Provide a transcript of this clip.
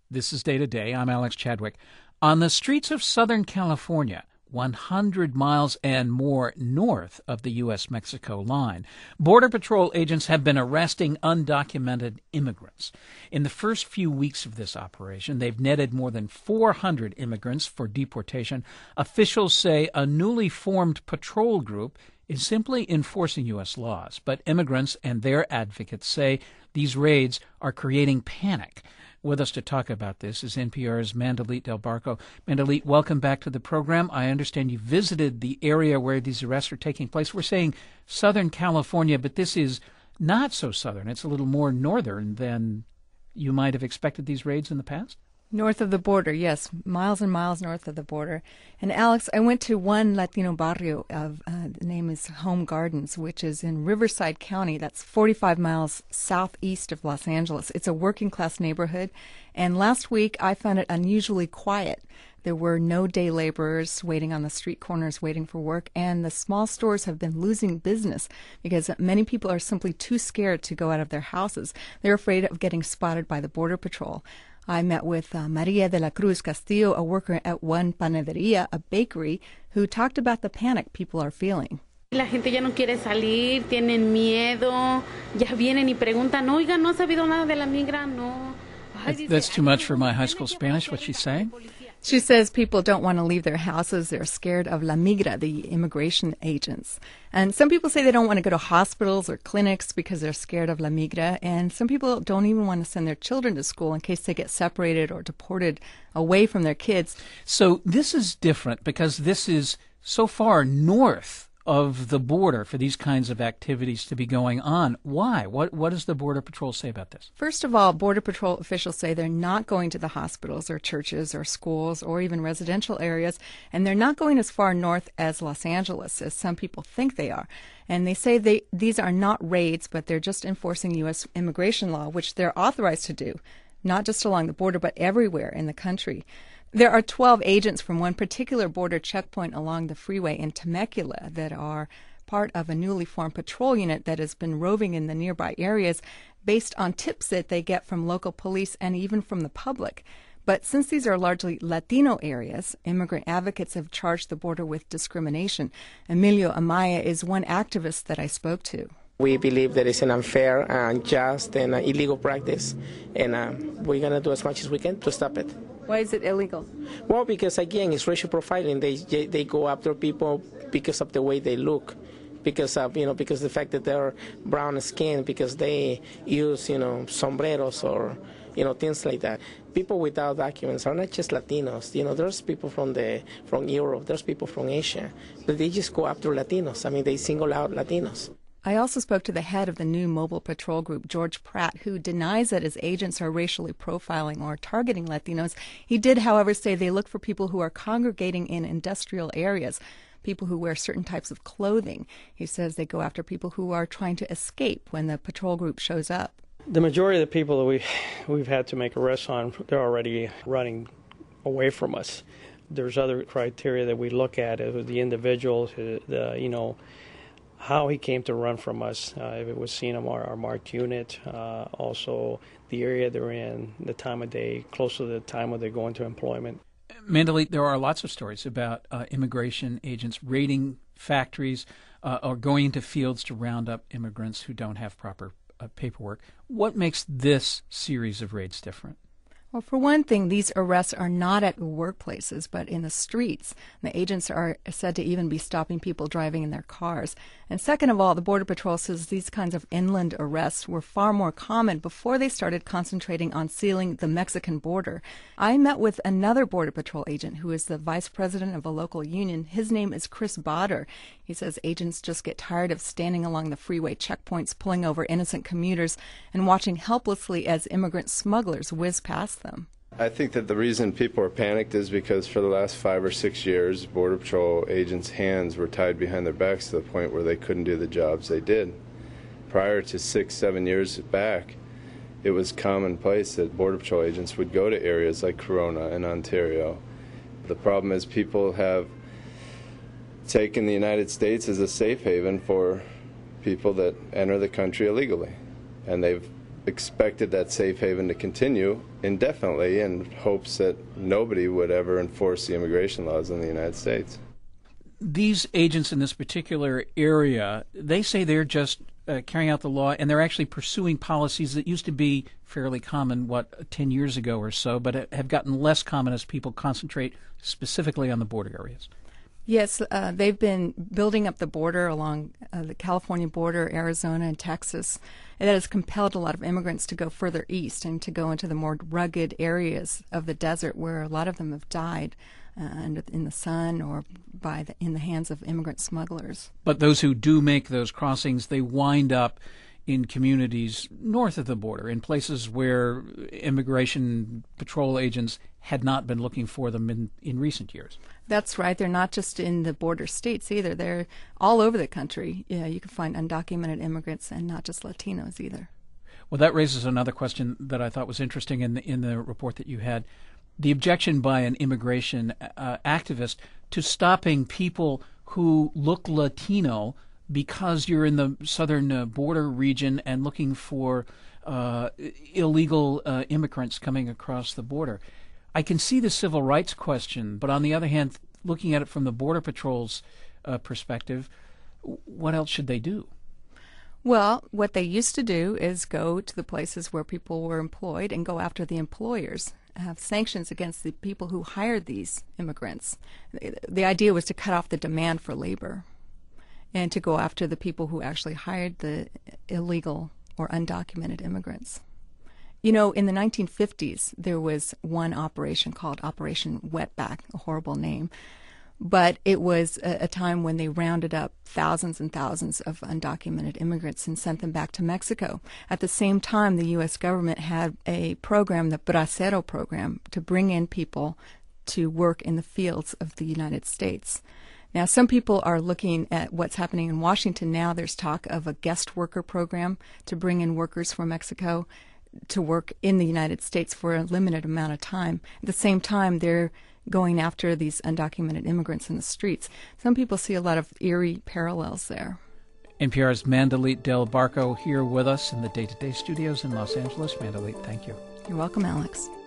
This is Day to Day. I'm Alex Chadwick. On the streets of Southern California, 100 miles and more north of the U.S.-Mexico line, Border Patrol agents have been arresting undocumented immigrants. In the first few weeks of this operation, they've netted more than 400 immigrants for deportation. Officials say a newly formed patrol group is simply enforcing U.S. laws, but immigrants and their advocates say these raids are creating panic. With us to talk about this is NPR's Mandalit Del Barco. Mandalit, welcome back to the program. I understand you visited the area where these arrests are taking place. We're saying Southern California, but this is not so southern. It's a little more northern than you might have expected these raids in the past? North of the border, yes, miles and miles north of the border. And Alex, I went to one Latino barrio the name is Home Gardens, which is in Riverside County. That's 45 miles southeast of Los Angeles. It's a working class neighborhood. And last week I found it unusually quiet. There were no day laborers waiting on the street corners waiting for work, and the small stores have been losing business because many people are simply too scared to go out of their houses. They're afraid of getting spotted by the Border Patrol. I met with Maria de la Cruz Castillo, a worker at One Panaderia, a bakery, who talked about the panic people are feeling. La gente ya no quiere salir, tienen miedo, ya vienen y preguntan, oiga, ¿no ha sabido nada de la migra? No. That's too much for my high school Spanish, what she's saying? She says people don't want to leave their houses. They're scared of La Migra, the immigration agents. And some people say they don't want to go to hospitals or clinics because they're scared of La Migra. And some people don't even want to send their children to school in case they get separated or deported away from their kids. So this is different because this is so far north of the border for these kinds of activities to be going on. Why? What does the Border Patrol say about this? First of all, Border Patrol officials say they're not going to the hospitals or churches or schools or even residential areas, and they're not going as far north as Los Angeles as some people think they are. And they say these are not raids, but they're just enforcing U.S. immigration law, which they're authorized to do, not just along the border, but everywhere in the country. There are 12 agents from one particular border checkpoint along the freeway in Temecula that are part of a newly formed patrol unit that has been roving in the nearby areas based on tips that they get from local police and even from the public. But since these are largely Latino areas, immigrant advocates have charged the border with discrimination. Emilio Amaya is one activist that I spoke to. We believe that it's an unfair, unjust, and illegal practice, and we're going to do as much as we can to stop it. Why is it illegal? Well, because, again, it's racial profiling. They go after people because of the way they look, because of, because the fact that they're brown skinned, because they use, sombreros or, things like that. People without documents are not just Latinos. There's people from Europe, there's people from Asia, but they just go after Latinos. I mean, they single out Latinos. I also spoke to the head of the new mobile patrol group, George Pratt, who denies that his agents are racially profiling or targeting Latinos. He did, however, say they look for people who are congregating in industrial areas, people who wear certain types of clothing. He says they go after people who are trying to escape when the patrol group shows up. The majority of the people that we've had to make arrests on, they're already running away from us. There's other criteria that we look at, the individual, how he came to run from us, if it was seen on our marked unit, also the area they're in, the time of day, close to the time when they go into employment. Mandalit, there are lots of stories about immigration agents raiding factories or going into fields to round up immigrants who don't have proper paperwork. What makes this series of raids different? Well, for one thing, these arrests are not at workplaces, but in the streets. The agents are said to even be stopping people driving in their cars. And second of all, the Border Patrol says these kinds of inland arrests were far more common before they started concentrating on sealing the Mexican border. I met with another Border Patrol agent who is the vice president of a local union. His name is Chris Botter. He says agents just get tired of standing along the freeway checkpoints, pulling over innocent commuters, and watching helplessly as immigrant smugglers whiz past them. I think that the reason people are panicked is because for the last 5 or 6 years, Border Patrol agents' hands were tied behind their backs to the point where they couldn't do the jobs they did. Prior to 6, 7 years back, it was commonplace that Border Patrol agents would go to areas like Corona and Ontario. The problem is people have taken the United States as a safe haven for people that enter the country illegally, and they've expected that safe haven to continue indefinitely in hopes that nobody would ever enforce the immigration laws in the United States. These agents in this particular area, they say they're just carrying out the law, and they're actually pursuing policies that used to be fairly common, 10 years ago or so, but have gotten less common as people concentrate specifically on the border areas. Yes, they've been building up the border along the California border, Arizona, and Texas. And that has compelled a lot of immigrants to go further east and to go into the more rugged areas of the desert where a lot of them have died in the sun or in the hands of immigrant smugglers. But those who do make those crossings, they wind up in communities north of the border, in places where immigration patrol agents had not been looking for them in recent years. That's right. They're not just in the border states either. They're all over the country. Yeah, you can find undocumented immigrants and not just Latinos either. Well, that raises another question that I thought was interesting in the report that you had. The objection by an immigration activist to stopping people who look Latino because you're in the southern border region and looking for illegal immigrants coming across the border. I can see the civil rights question, but on the other hand, looking at it from the Border Patrol's perspective, what else should they do? Well, what they used to do is go to the places where people were employed and go after the employers, have sanctions against the people who hired these immigrants. The idea was to cut off the demand for labor and to go after the people who actually hired the illegal or undocumented immigrants. You know, in the 1950s, there was one operation called Operation Wetback, a horrible name, but it was a time when they rounded up thousands and thousands of undocumented immigrants and sent them back to Mexico. At the same time, the U.S. government had a program, the Bracero program, to bring in people to work in the fields of the United States. Now, some people are looking at what's happening in Washington now. There's talk of a guest worker program to bring in workers from Mexico to work in the United States for a limited amount of time. At the same time, they're going after these undocumented immigrants in the streets. Some people see a lot of eerie parallels there. NPR's Mandalit Del Barco here with us in the Day to Day studios in Los Angeles. Mandalit, thank you. You're welcome, Alex.